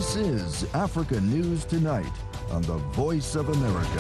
This is Africa News Tonight on the Voice of America.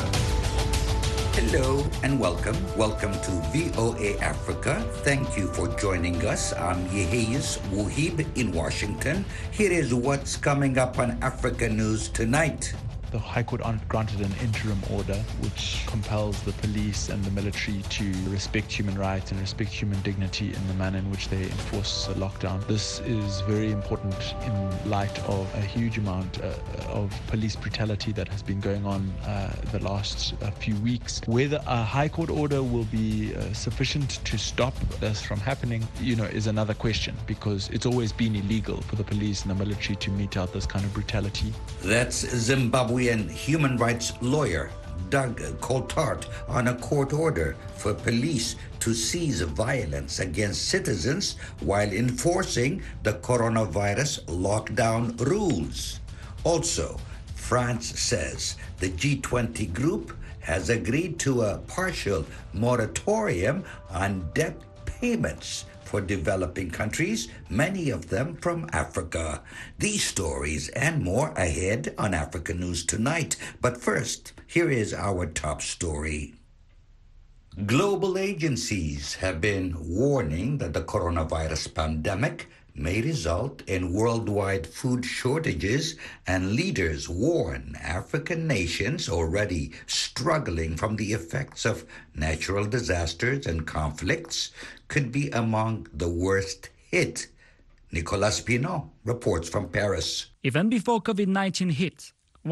Hello and welcome. Welcome to VOA Africa. Thank you for joining us. I'm Yeheyes Wuhib in Washington. Here is what's coming up on Africa News Tonight. The High Court granted an interim order which compels the police and the military to respect human rights and respect human dignity in the manner in which they enforce a lockdown. This is very important in light of a huge amount of police brutality that has been going on the last few weeks. Whether a High Court order will be sufficient to stop this from happening, is another question, because it's always been illegal for the police and the military to mete out this kind of brutality. That's Zimbabwean human rights lawyer Doug Coltart on a court order for police to seize violence against citizens while enforcing the coronavirus lockdown rules. Also, France says the G20 group has agreed to a partial moratorium on debt payments for developing countries, many of them from Africa. These stories and more ahead on Africa News Tonight. But first, here is our top story. Global agencies have been warning that the coronavirus pandemic may result in worldwide food shortages, and leaders warn African nations already struggling from the effects of natural disasters and conflicts could be among the worst hit. Nicolas Pinot reports from Paris. Even before COVID-19 hit,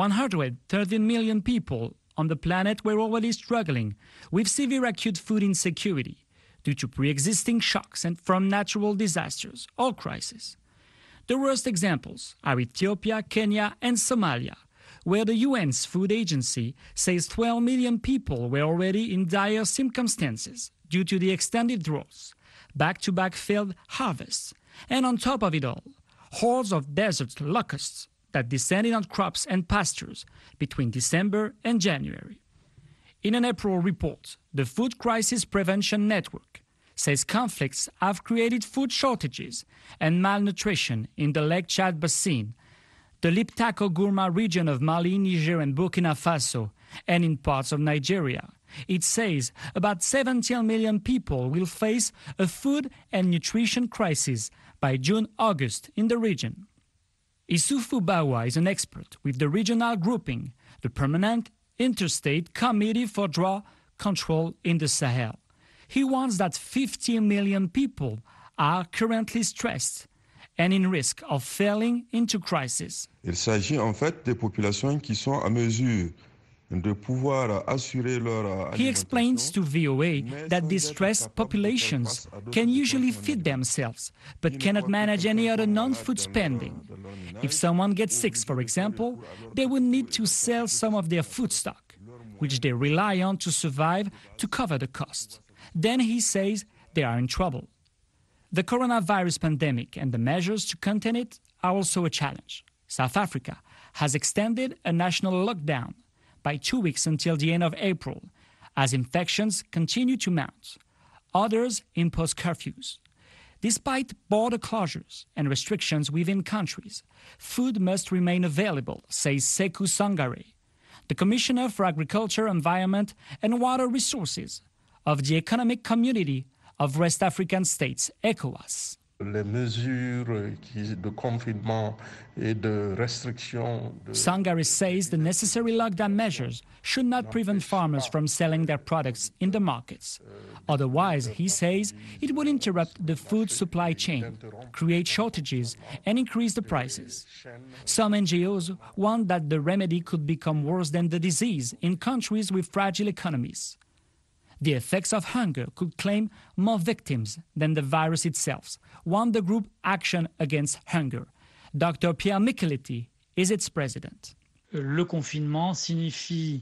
113 million people on the planet were already struggling with severe acute food insecurity due to pre-existing shocks and from natural disasters or crises. The worst examples are Ethiopia, Kenya, and Somalia, where the UN's Food Agency says 12 million people were already in dire circumstances due to the extended droughts, back-to-back failed harvests, and on top of it all, hordes of desert locusts that descended on crops and pastures between December and January. In an April report, the Food Crisis Prevention Network says conflicts have created food shortages and malnutrition in the Lake Chad Basin, the Liptako-Gourma region of Mali, Niger, and Burkina Faso, and in parts of Nigeria. It says about 17 million people will face a food and nutrition crisis by June-August in the region. Issoufou Bawa is an expert with the regional grouping, the Permanent Interstate Committee for Drought Control in the Sahel. He warns that 50 million people are currently stressed and in risk of falling into crisis. Il s'agit en fait des populations qui sont à mesure de pouvoir assurer leur. He explains to VOA that these stressed populations can usually feed themselves, but cannot manage any other non-food spending. If someone gets sick, for example, they would need to sell some of their food stock, which they rely on to survive, to cover the cost. Then he says they are in trouble. The coronavirus pandemic and the measures to contain it are also a challenge. South Africa has extended a national lockdown by 2 weeks until the end of April, as infections continue to mount. Others impose curfews. Despite border closures and restrictions within countries, food must remain available, says Sekou Sangare, the Commissioner for Agriculture, Environment and Water Resources of the Economic Community of West African States, ECOWAS. Les mesures de confinement et de restriction. Sangare says the necessary lockdown measures should not prevent farmers from selling their products in the markets. Otherwise, he says, it would interrupt the food supply chain, create shortages, and increase the prices. Some NGOs warn that the remedy could become worse than the disease in countries with fragile economies. The effects of hunger could claim more victims than the virus itself, warned the group Action Against Hunger. Dr. Pierre Micheletti is its president. Le confinement signifie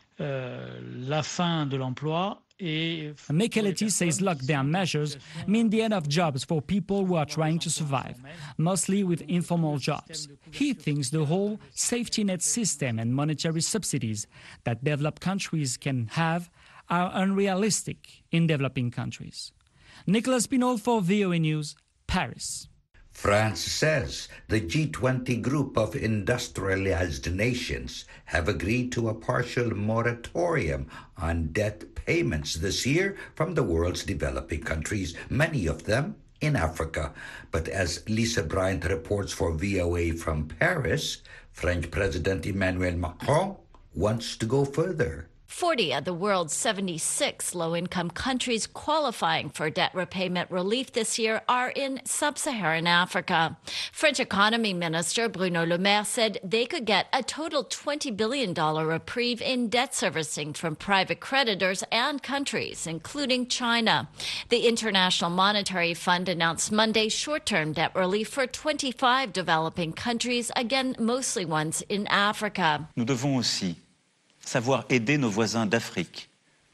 la fin de l'emploi. Micheletti says lockdown measures mean the end of jobs for people who are trying to survive, mostly with informal jobs. He thinks the whole safety net system and monetary subsidies that developed countries can have are unrealistic in developing countries. Nicolas Pinot for VOA News, Paris. France says the G20 group of industrialized nations have agreed to a partial moratorium on debt payments this year from the world's developing countries, many of them in Africa. But as Lisa Bryant reports for VOA from Paris, French President Emmanuel Macron wants to go further. 40 of the world's 76 low-income countries qualifying for debt repayment relief this year are in sub-Saharan Africa. French Economy Minister Bruno Le Maire said they could get a total $20 billion reprieve in debt servicing from private creditors and countries, including China. The International Monetary Fund announced Monday short-term debt relief for 25 developing countries, again, mostly ones in Africa. Nous devons aussi savoir aider nos voisins d'Afrique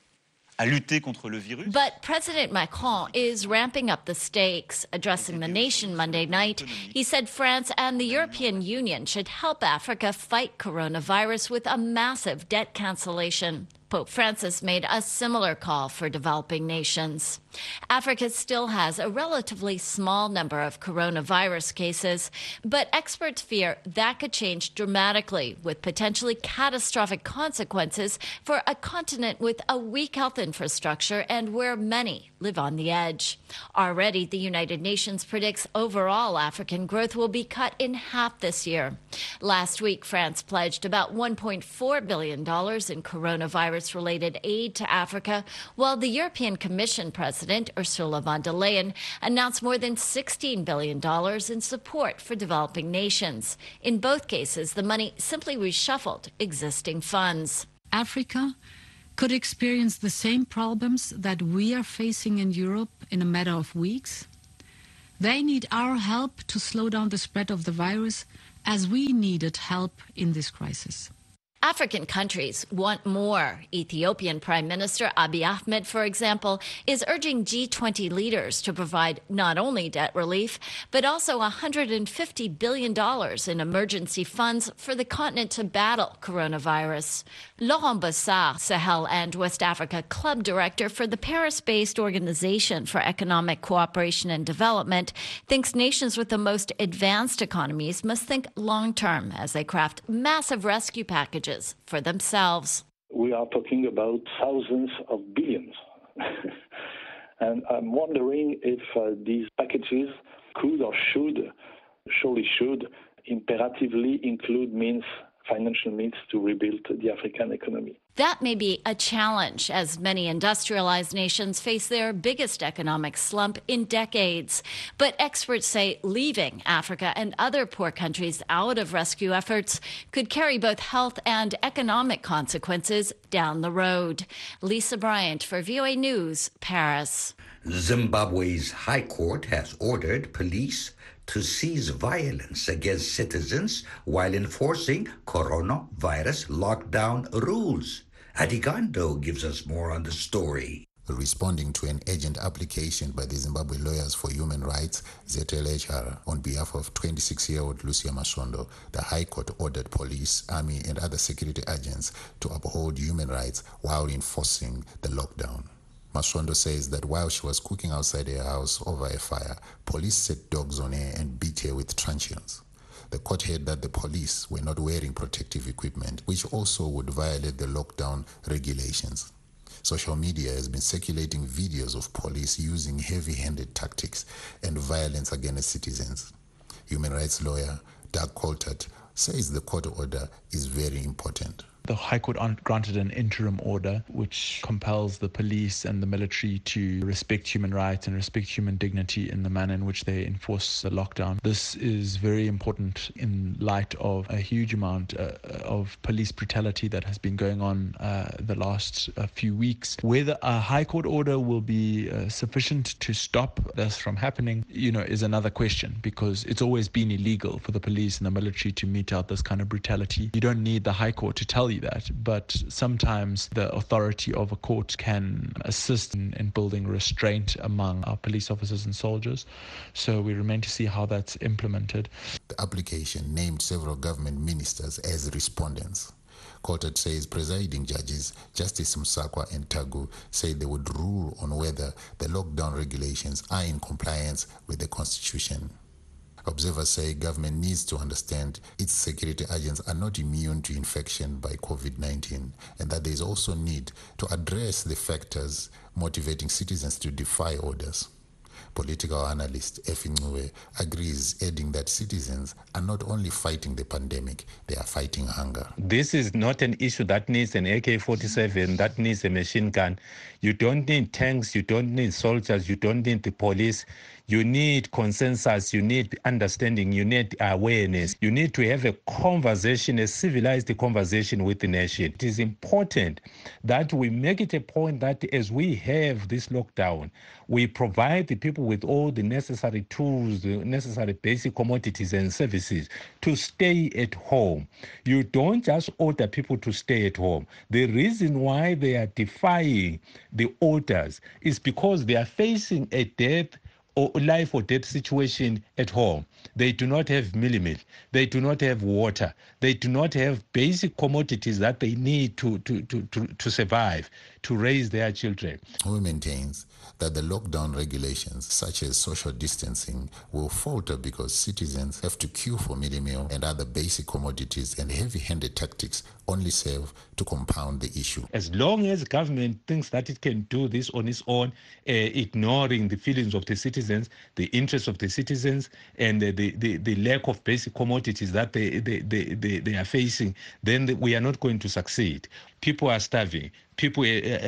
à lutter contre le virus. But President Macron is ramping up the stakes. Addressing the nation Monday night, he said France and the European Union should help Africa fight coronavirus with a massive debt cancellation. Pope Francis made a similar call for developing nations. Africa still has a relatively small number of coronavirus cases, but experts fear that could change dramatically with potentially catastrophic consequences for a continent with a weak health infrastructure and where many live on the edge. Already, the United Nations predicts overall African growth will be cut in half this year. Last week, France pledged about $1.4 billion in coronavirus-related aid to Africa, while the European Commission President Ursula von der Leyen announced more than $16 billion in support for developing nations. In both cases, the money simply reshuffled existing funds. Africa could experience the same problems that we are facing in Europe in a matter of weeks. They need our help to slow down the spread of the virus, as we needed help in this crisis. African countries want more. Ethiopian Prime Minister Abiy Ahmed, for example, is urging G20 leaders to provide not only debt relief, but also $150 billion in emergency funds for the continent to battle coronavirus. Laurent Bossard, Sahel and West Africa Club Director for the Paris-based Organization for Economic Cooperation and Development, thinks nations with the most advanced economies must think long-term as they craft massive rescue packages for themselves. We are talking about thousands of billions. And I'm wondering if these packages could or surely should, imperatively include financial means to rebuild the African economy. That may be a challenge as many industrialized nations face their biggest economic slump in decades. But experts say leaving Africa and other poor countries out of rescue efforts could carry both health and economic consequences down the road. Lisa Bryant for VOA News, Paris. Zimbabwe's High Court has ordered police to cease violence against citizens while enforcing coronavirus lockdown rules. Adigando gives us more on the story. Responding to an urgent application by the Zimbabwe Lawyers for Human Rights, ZLHR, on behalf of 26-year-old Lucia Masondo, the High Court ordered police, army, and other security agents to uphold human rights while enforcing the lockdown. Masondo says that while she was cooking outside her house over a fire, police set dogs on her and beat her with truncheons. The court held that the police were not wearing protective equipment, which also would violate the lockdown regulations. Social media has been circulating videos of police using heavy-handed tactics and violence against citizens. Human rights lawyer Doug Coulthard says the court order is very important. The High Court granted an interim order which compels the police and the military to respect human rights and respect human dignity in the manner in which they enforce the lockdown. This is very important in light of a huge amount of police brutality that has been going on the last few weeks. Whether a High Court order will be sufficient to stop this from happening, is another question, because it's always been illegal for the police and the military to mete out this kind of brutality. You don't need the High Court to tell you that, but sometimes the authority of a court can assist in building restraint among our police officers and soldiers. So we remain to see how that's implemented. The application named several government ministers as respondents. Coulthard says presiding judges, Justice Msakwa and Tagu, say they would rule on whether the lockdown regulations are in compliance with the Constitution. Observers say government needs to understand its security agents are not immune to infection by COVID-19 and that there is also need to address the factors motivating citizens to defy orders. Political analyst Effie Ncube agrees, adding that citizens are not only fighting the pandemic, they are fighting hunger. This is not an issue that needs an AK-47, that needs a machine gun. You don't need tanks, you don't need soldiers, you don't need the police. You need consensus, you need understanding, you need awareness. You need to have a conversation, a civilized conversation with the nation. It is important that we make it a point that as we have this lockdown, we provide the people with all the necessary tools, the necessary basic commodities and services to stay at home. You don't just order people to stay at home. The reason why they are defying the orders is because they are facing a death or life or death situation at home. They do not have milk. They do not have water. They do not have basic commodities that they need to survive, to raise their children. Who maintains that the lockdown regulations, such as social distancing, will falter because citizens have to queue for meal and other basic commodities, and heavy-handed tactics only serve to compound the issue. As long as government thinks that it can do this on its own, ignoring the feelings of the citizens, the interests of the citizens, and the lack of basic commodities that they are facing, then we are not going to succeed. People are starving. People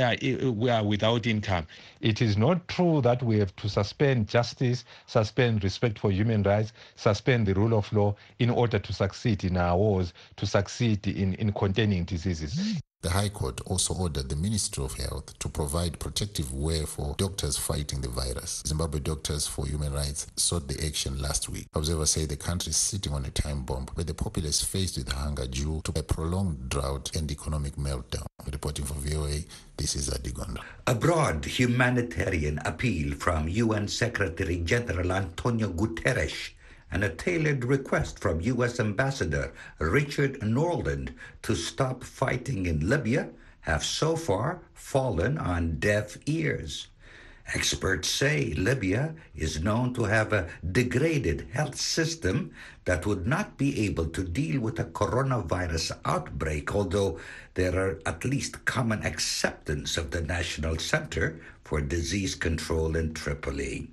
are without income. It is not true that we have to suspend justice, suspend respect for human rights, suspend the rule of law in order to succeed in our wars, to succeed in containing diseases. The High Court also ordered the Ministry of Health to provide protective wear for doctors fighting the virus. Zimbabwe Doctors for Human Rights sought the action last week. Observers say the country is sitting on a time bomb where the populace is faced with hunger due to a prolonged drought and economic meltdown. Reporting for VOA, this is Adigondo. A broad humanitarian appeal from UN Secretary General Antonio Guterres and a tailored request from U.S. Ambassador Richard Norland to stop fighting in Libya have so far fallen on deaf ears. Experts say Libya is known to have a degraded health system that would not be able to deal with a coronavirus outbreak, although there are at least common acceptance of the National Center for Disease Control in Tripoli.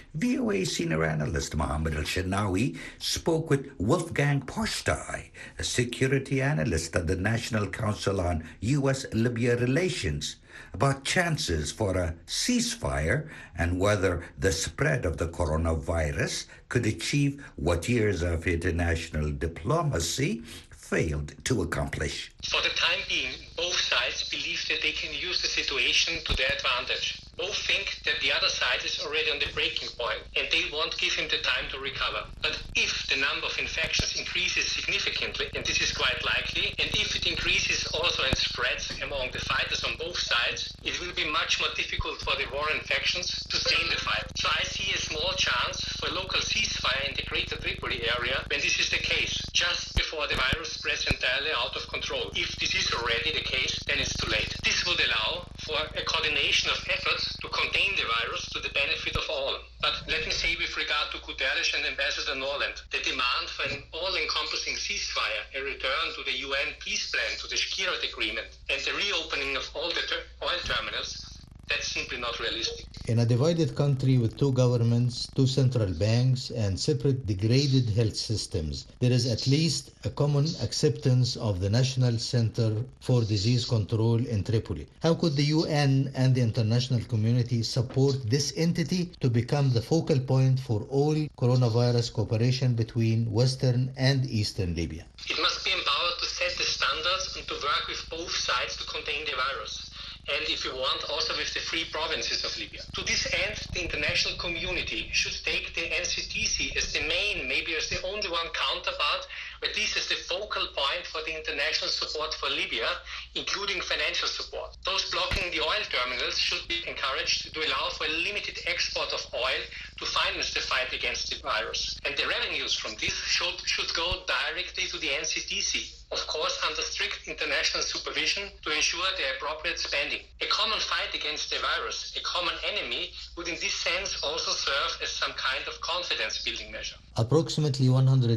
VOA senior analyst Mohammed Al-Shinawi spoke with Wolfgang Postai, a security analyst at the National Council on U.S.-Libya Relations, about chances for a ceasefire and whether the spread of the coronavirus could achieve what years of international diplomacy failed to accomplish. For the time being, both sides believe that they can use the situation to their advantage. Both think that the other side is already on the breaking point and they won't give him the time to recover. But if the number of infections increases significantly, and this is quite likely, and if it increases also and spreads among the fighters on both sides, it will be much more difficult for the war infections to stay in the fight. So I see a small chance for a local ceasefire in the greater Tripoli area when this is the case, just before the virus spreads entirely out of control. If this is already the case, then it's too late. This would allow for a coordination of efforts to contain the virus to the benefit of all. But let me say with regard to Guterres and Ambassador Norland, the demand for an all-encompassing ceasefire, a return to the UN peace plan, to the Skirat agreement, and the reopening of all the oil terminals, that's simply not realistic. In a divided country with two governments, two central banks, and separate degraded health systems, there is at least a common acceptance of the National Center for Disease Control in Tripoli. How could the UN and the international community support this entity to become the focal point for all coronavirus cooperation between Western and Eastern Libya? It must be empowered to set the standards and to work with both sides to contain the virus. And if you want, also with the free provinces of Libya. To this end, the international community should take the NCTC as the main, maybe as the only one counterpart, or at least as the focal point for the international support for Libya, including financial support. Those blocking the oil terminals should be encouraged to allow for a limited export of oil to finance the fight against the virus. And the revenues from this should go directly to the NCTC. Of of course under strict international supervision to ensure the appropriate spending. A common fight against the virus, a common enemy, would in this sense also serve as some kind of confidence-building measure. Approximately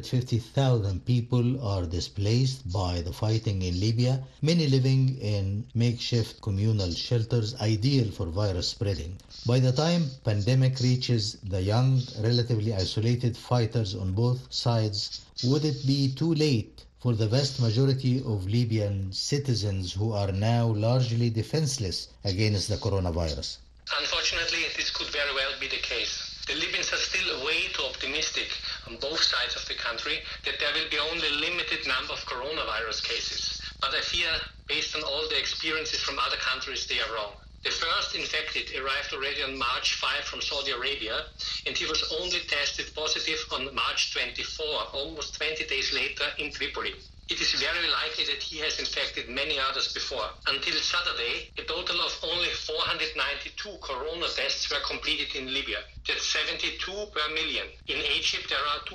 150,000 people are displaced by the fighting in Libya, many living in makeshift communal shelters ideal for virus spreading. By the time pandemic reaches the young, relatively isolated fighters on both sides, would it be too late for the vast majority of Libyan citizens who are now largely defenseless against the coronavirus? Unfortunately, this could very well be the case. The Libyans are still way too optimistic on both sides of the country that there will be only a limited number of coronavirus cases. But I fear, based on all the experiences from other countries, they are wrong. The first infected arrived already on March 5 from Saudi Arabia, and he was only tested positive on March 24, almost 20 days later, in Tripoli. It is very likely that he has infected many others before. Until Saturday, a total of only 492 corona tests were completed in Libya. That's 72 per million. In Egypt, there are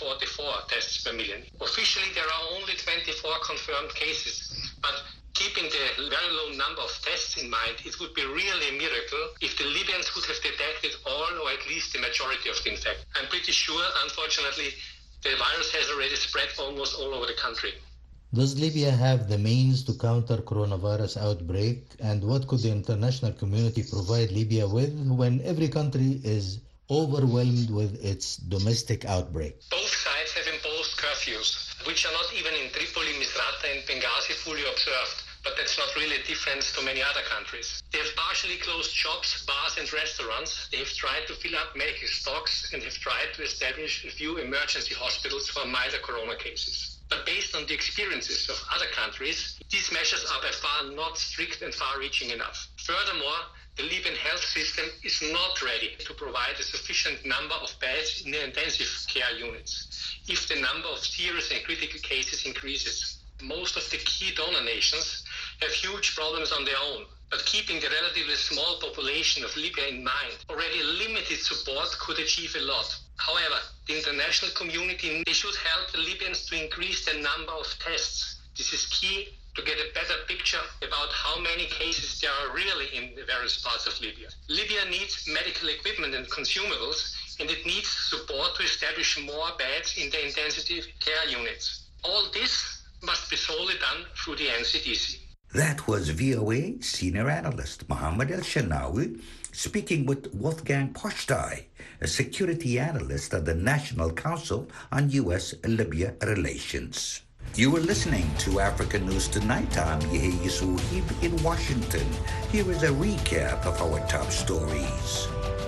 244 tests per million. Officially, there are only 24 confirmed cases. But keeping the very low number of tests in mind, it would be really a miracle if the Libyans would have detected all or at least the majority of the infected. I'm pretty sure, unfortunately, the virus has already spread almost all over the country. Does Libya have the means to counter coronavirus outbreak? And what could the international community provide Libya with when every country is overwhelmed with its domestic outbreak? Both sides have imposed curfews, which are not even in Tripoli, Misrata and Benghazi fully observed. But that's not really a difference to many other countries. They have partially closed shops, bars and restaurants. They have tried to fill up medical stocks and have tried to establish a few emergency hospitals for milder corona cases. But based on the experiences of other countries, these measures are by far not strict and far-reaching enough. Furthermore, the Libyan health system is not ready to provide a sufficient number of beds in the intensive care units if the number of serious and critical cases increases. Most of the key donor nations have huge problems on their own, but keeping the relatively small population of Libya in mind, already limited support could achieve a lot. However, the international community, they should help the Libyans to increase the number of tests. This is key to get a better picture about how many cases there are really in the various parts of Libya. Libya needs medical equipment and consumables, and it needs support to establish more beds in the intensive care units. All this must be solely done through the NCDC. That was VOA senior analyst Mohammed El-Shenawi speaking with Wolfgang Pochtai, a security analyst at the National Council on U.S.-Libya Relations. You were listening to African News Tonight. I'm Yehia Souhib in Washington. Here is a recap of our top stories.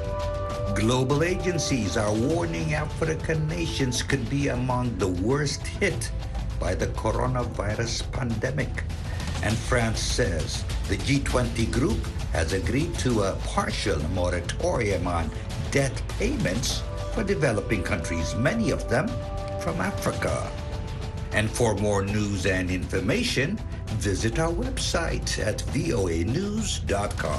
Global agencies are warning African nations could be among the worst hit by the coronavirus pandemic. And France says the G20 group has agreed to a partial moratorium on debt payments for developing countries, many of them from Africa. And for more news and information, visit our website at voanews.com.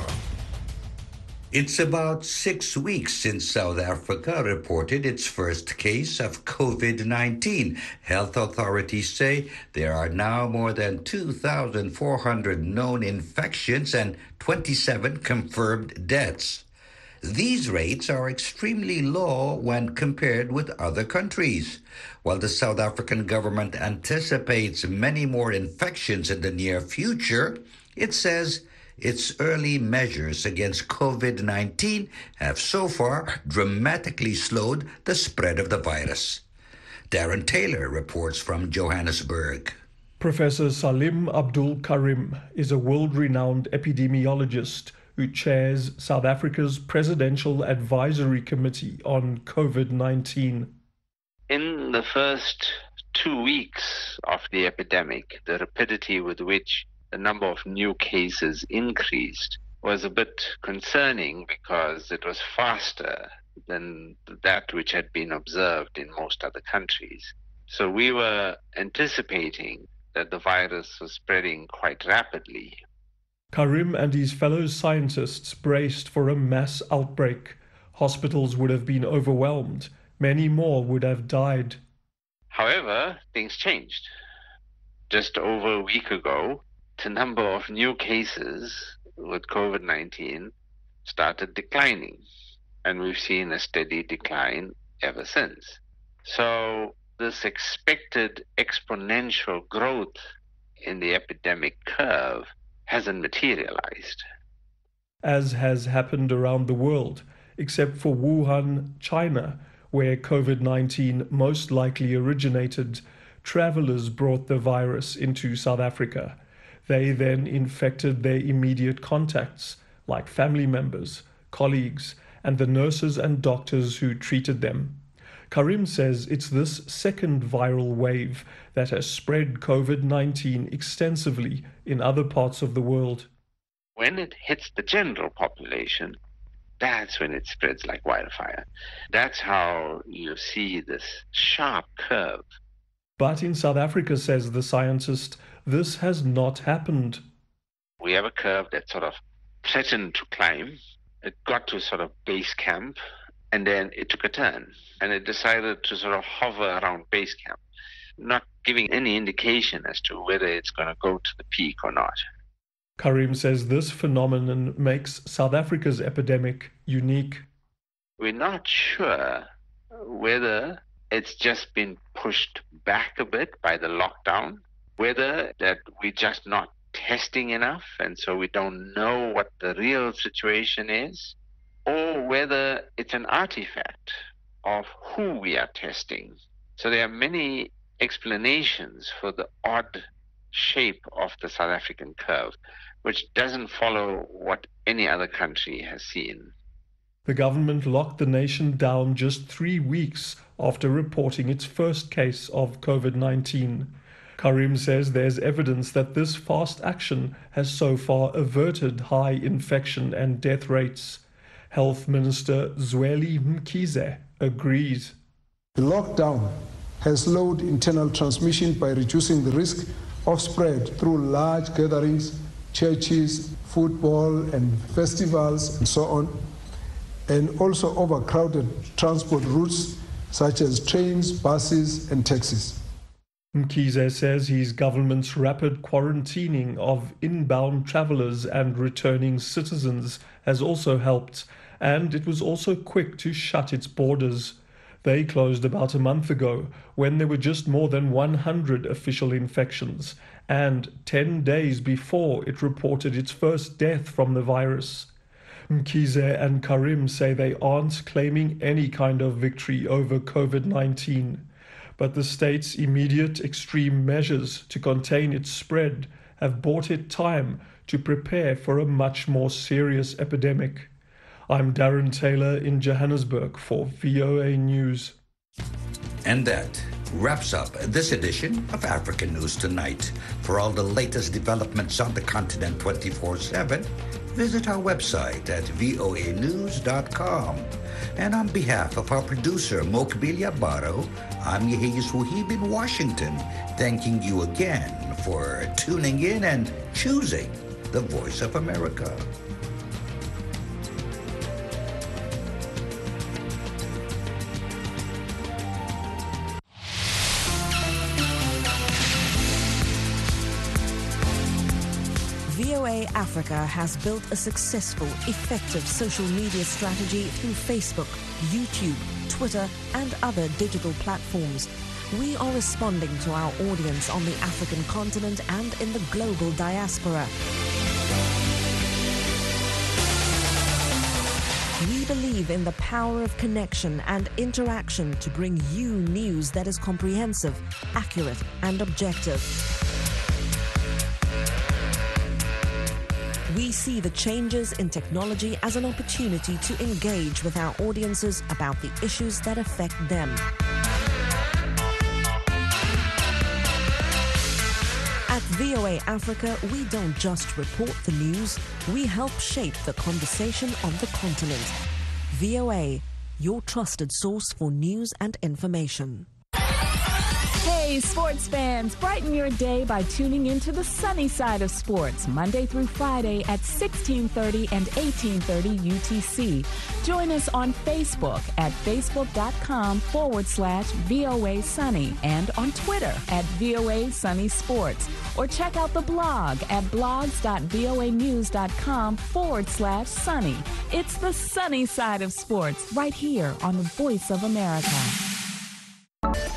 It's about 6 weeks since South Africa reported its first case of COVID-19. Health authorities say there are now more than 2,400 known infections and 27 confirmed deaths. These rates are extremely low when compared with other countries. While the South African government anticipates many more infections in the near future, it says its early measures against COVID-19 have so far dramatically slowed the spread of the virus. Darren Taylor reports from Johannesburg. Professor Salim Abdul Karim is a world-renowned epidemiologist who chairs South Africa's Presidential Advisory Committee on COVID-19. In the first 2 weeks of the epidemic, the rapidity with which the number of new cases increased was a bit concerning because it was faster than that which had been observed in most other countries. So we were anticipating that the virus was spreading quite rapidly. Karim and his fellow scientists braced for a mass outbreak. Hospitals would have been overwhelmed. Many more would have died. However, things changed. just over a week ago, the number of new cases with COVID-19 started declining, and we've seen a steady decline ever since. So this expected exponential growth in the epidemic curve hasn't materialized. As has happened around the world, except for Wuhan, China, where COVID-19 most likely originated, travelers brought the virus into South Africa. They then infected their immediate contacts, like family members, colleagues, and the nurses and doctors who treated them. Karim says it's this second viral wave that has spread COVID-19 extensively in other parts of the world. When it hits the general population, that's when it spreads like wildfire. That's how you see this sharp curve. But in South Africa, says the scientist, this has not happened. We have a curve that sort of threatened to climb. It got to sort of base camp, and then it took a turn, and it decided to sort of hover around base camp, not giving any indication as to whether it's going to go to the peak or not. Karim says this phenomenon makes South Africa's epidemic unique. We're not sure whether it's just been pushed back a bit by the lockdown, whether that we're just not testing enough and so we don't know what the real situation is, or whether it's an artifact of who we are testing. So there are many explanations for the odd shape of the South African curve, which doesn't follow what any other country has seen. The government locked the nation down just 3 weeks after reporting its first case of COVID-19. Karim says there's evidence that this fast action has so far averted high infection and death rates. Health Minister Zweli Mkhize agrees. The lockdown has slowed internal transmission by reducing the risk of spread through large gatherings, churches, football and festivals and so on, and also overcrowded transport routes such as trains, buses and taxis. Mkhize says his government's rapid quarantining of inbound travelers and returning citizens has also helped, and it was also quick to shut its borders. They closed about a month ago when there were just more than 100 official infections, and 10 days before it reported its first death from the virus. Mkhize and Karim say they aren't claiming any kind of victory over COVID-19, but the state's immediate extreme measures to contain its spread have bought it time to prepare for a much more serious epidemic. I'm Darren Taylor in Johannesburg for VOA News. And that wraps up this edition of African News Tonight. For all the latest developments on the continent 24/7, visit our website at voanews.com. And on behalf of our producer, Mokbilia Baro, I'm Yehiyas Wahib in Washington, thanking you again for tuning in and choosing the Voice of America. VOA Africa has built a successful, effective social media strategy through Facebook, YouTube, Twitter, and other digital platforms. We are responding to our audience on the African continent and in the global diaspora. We believe in the power of connection and interaction to bring you news that is comprehensive, accurate, and objective. We see the changes in technology as an opportunity to engage with our audiences about the issues that affect them. At VOA Africa, we don't just report the news, we help shape the conversation on the continent. VOA, your trusted source for news and information. Hey, sports fans, brighten your day by tuning into the sunny side of sports, Monday through Friday at 16:30 and 18:30 UTC. Join us on Facebook at facebook.com/VOA Sunny and on Twitter at VOA Sunny Sports. Or check out the blog at blogs.voanews.com/sunny. It's the sunny side of sports right here on the Voice of America.